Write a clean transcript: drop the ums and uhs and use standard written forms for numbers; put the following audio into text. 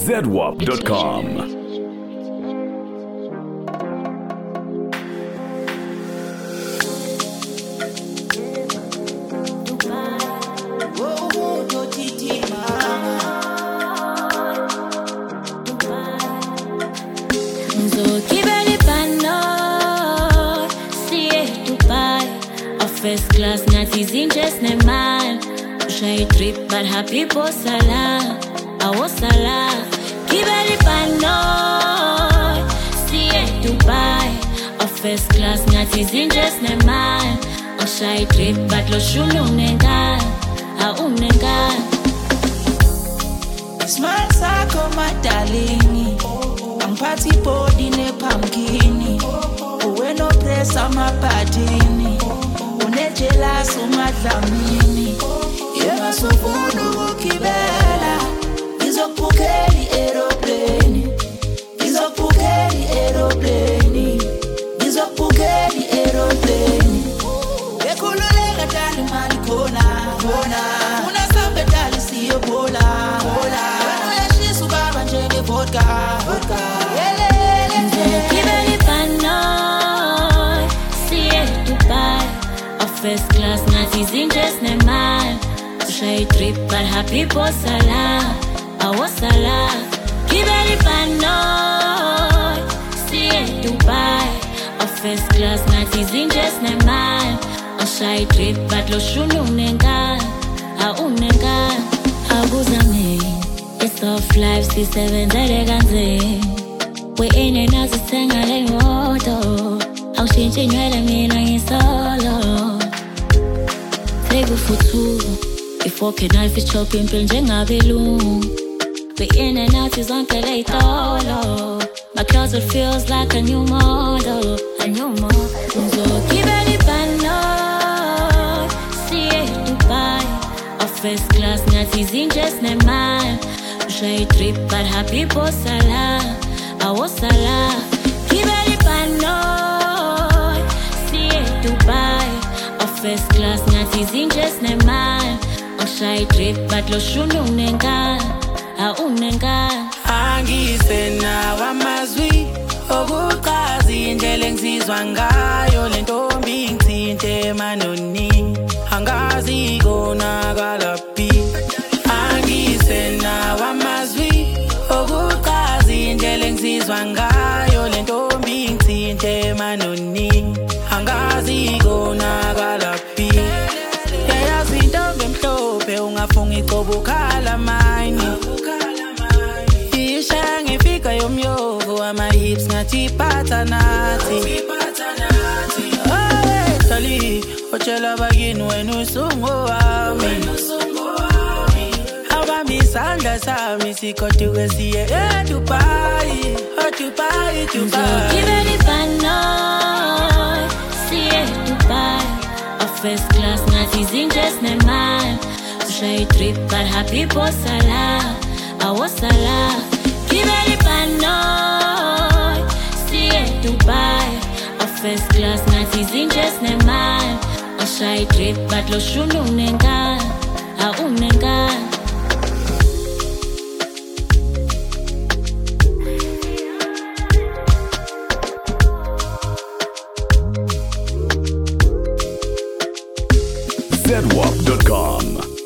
ZWAP.com. First class, not easy, just ne man. Shy trip, but happy posala. I was sala. Kibeli pano. See it Dubai. A first class, not easy, just ne man. A shy trip, but lo shunu nenga. A unenga. Smart sako madalini. Ang party body ne pumpkini. Uwe no press ama patini. Unejela sumadlamini. Yema sufunu kukibela. Izokukeli aeroplane. Izokukeli aeroplane. Izokukeli aeroplane. Ekululega dali mali kona. Una sabe dali siyo bola. Wano yashisu baba njenge vodka. Kibeli pano. See it Dubai. First class, not easy, just ne man. Shy trip, but happy posala. I was sala. Kibeli pano. See it Dubai. A first class, not easy, just ne man. A shy trip, but lo shunu nenga. A unenga. Abuzame. It's off life, C7 zeleganze. We in and out, senga le moto. Au shinchi nywele mina solo. Flavor futuro. Before can I fit chopping njenga belung. We in and out is on tele tolo. My closet feels like a new model. A new model. So kibeli pano. See it Dubai. A first class not easy just ne man. Shy trip but happy posala. I was sala. Kibeli pano. See it Dubai. A first class not easy just ne man. A shy trip but lo shunu nenga. A unenga. Angisena wamazwi okuqhazi indlela engizizwa ngayo lentombi ngithinte manoni angazi konakala phi. Angisena wamazwi okuqhazi indlela engizizwa ngayo lentombi ngithinte manoni angazi konakala phi. Yayazi intombi emhlophe ungafunga iqobo ukhala mine. Yomyovo ama hips ngathi iphatha nathi. Oh Tali, otshela bakini wena usungo wami. Awami isandla sami sikoduke siye eDubai. Dubai. Kibeli pano. See it Dubai. A first class not easy just ne man. Shy trip but happy posala. I was sala. Kibeli pano. See it Dubai. A first class not easy just ne man. A shy trip but lo shunu nenga. A unenga. ZWAP.com.